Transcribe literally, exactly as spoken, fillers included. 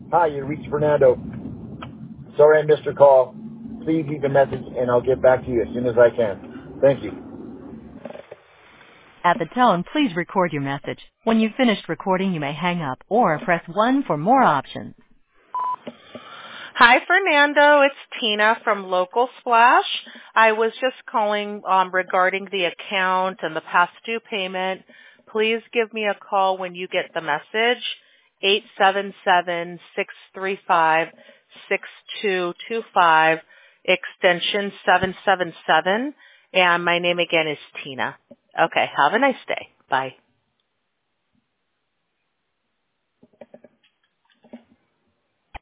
Hi, you reached Fernando. Sorry I missed your call. Please leave a message and I'll get back to you as soon as I can. Thank you. At the tone, please record your message. When you've finished recording, you may hang up or press one for more options. Hi, Fernando. It's Tina from Local Splash. I was just calling um, regarding the account and the past due payment. Please give me a call when you get the message, eight seven seven, six three five, six two two five, extension seven seven seven, and my name again is Tina. Okay, have a nice day. Bye.